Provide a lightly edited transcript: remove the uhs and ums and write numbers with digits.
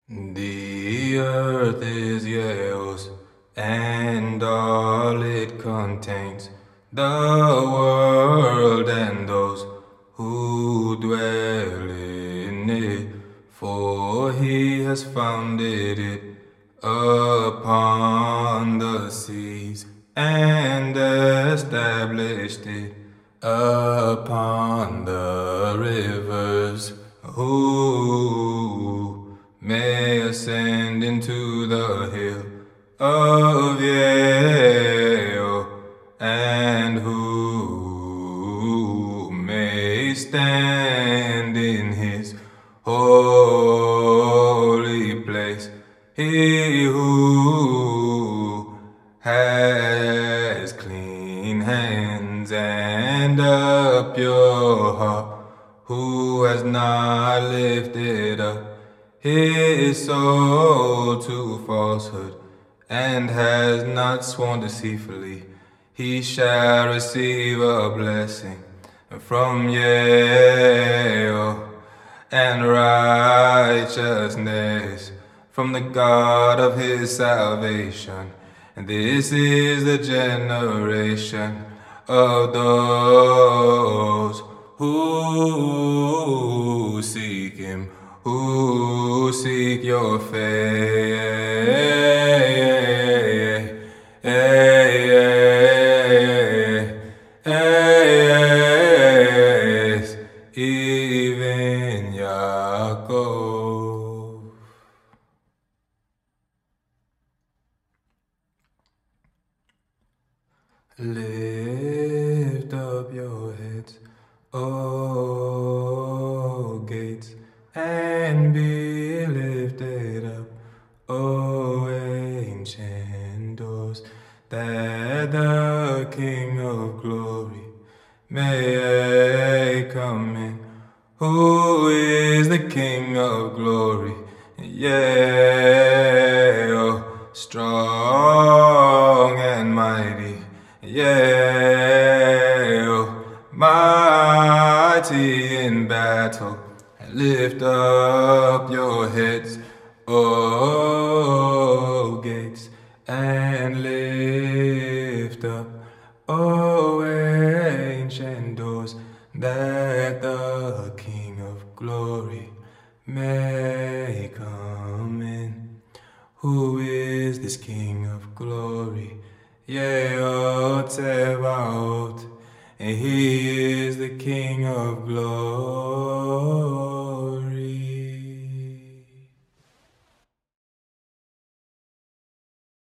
The earth is yours, and all it contains, the world and those who dwell in it, for he has founded it upon the seas and established it upon the rivers. Who may ascend into the hill of Yahweh, and who may stand in his holy place? He who has clean hands and a pure heart, who has not lifted up his soul to falsehood, and has not sworn deceitfully, he shall receive a blessing from Yahweh, and righteousness from the God of his salvation. And this is the generation of those who seek him, who seek your face, even Yaakov. Lift up your heads, O gates, and be lifted up, O ancient doors, that the King of glory may come in. Who is the King of glory? Yea, strong and mighty. Yea, mighty in battle. Lift up your heads, O gates, and lift up, O ancient doors, that the King of glory may come in. Who is this King of glory? Yehotevaot, and he is the King of glory.